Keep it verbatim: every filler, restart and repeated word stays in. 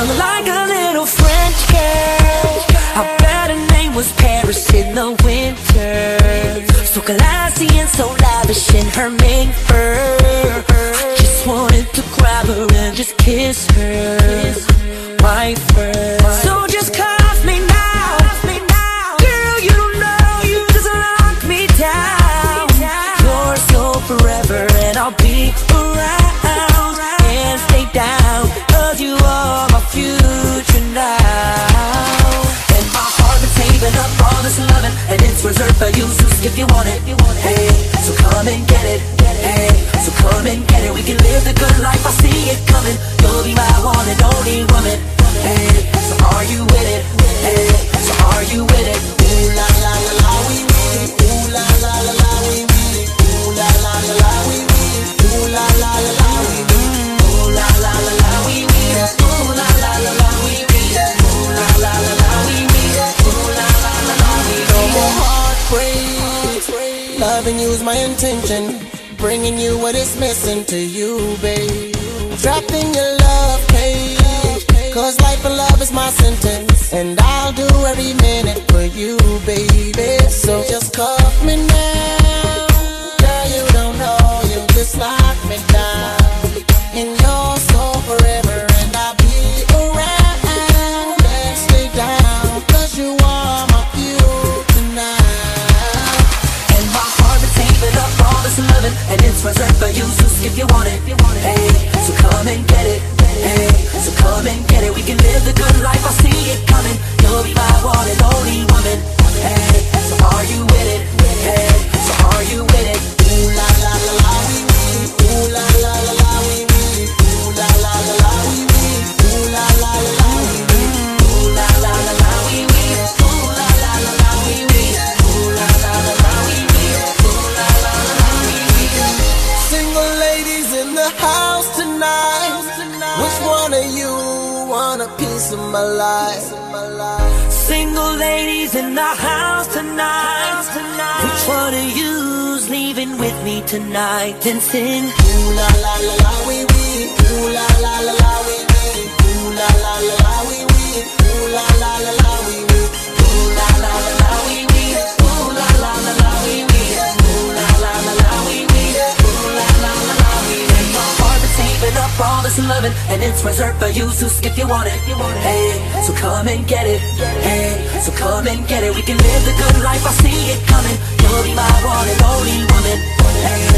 like a little French girl. I bet her name was Paris in the winter. So classy and so lavish in her mink fur. I just wanted to grab her and just kiss her, wife her. So just cuff me now, girl, you don't know, you just lock me down. You're so forever and I'll be around and stay down, cause you are my future now. And my heart is saving up all this loving, and it's reserved for you, so if you want it. Hey, so come and get it. Hey, so come and get it. We can live the good life, I see it coming. You'll be my one and only woman. Hey, so are you with it? Hey, so are you with it? Ooh la la la la, we with it. Ooh la la la la, we with it. Ooh la la la la, we with it. Ooh la la la la, we with it. Ooh la la la la, we with it. Ooh la la la la, we with it. Ooh la la la la, we with it. Ooh la la la la, we with it. No more heartbreak. Loving you is my intention. Bringing you what is missing to you, babe. Trapped in your love cage, cause life and love is my sentence, and I'll do every minute for you, baby. So just cuff me now. Girl, you don't know, you just lock me down. And you're so forever, and I'll be around and stay down, cause you are my future now. And my heart is saving up all this loving, and it's reserved for you, so if you want it. Hey, so come and get it. Hey, so come and get it. We can live the good life, I see it coming. You'll be my one and only woman. Hey, so are you with it? Hey, so are you with it? Ooh la la la la, we with it. Ooh la la la la, we with it. Ooh la la la la, we with it. Ooh la la la la, we with it. Ooh la la la la, we with it. Ooh la la la la, we with it. Ooh la la la la, we with it. Ooh la la la la, we with it. Single ladies in the house tonight. Which one of you want a piece of my life? Single ladies in the house tonight. Which one of you's leaving with me tonight? Then sing. Ooh la la la la, we with. Ooh la la la la, we with. Ooh la la la la, we with. Ooh la la la la, we with. Ooh la la la la, we with. Ooh la la la la, we with. Ooh la la la la, we with. Ooh la la la la, we with. And my heart is saving up all this loving, and it's reserved for you, so if you want it. Hey, so come and get it. Hey, so come and get it. We can live the good life, I see it coming. You'll be my one and only woman. Hey,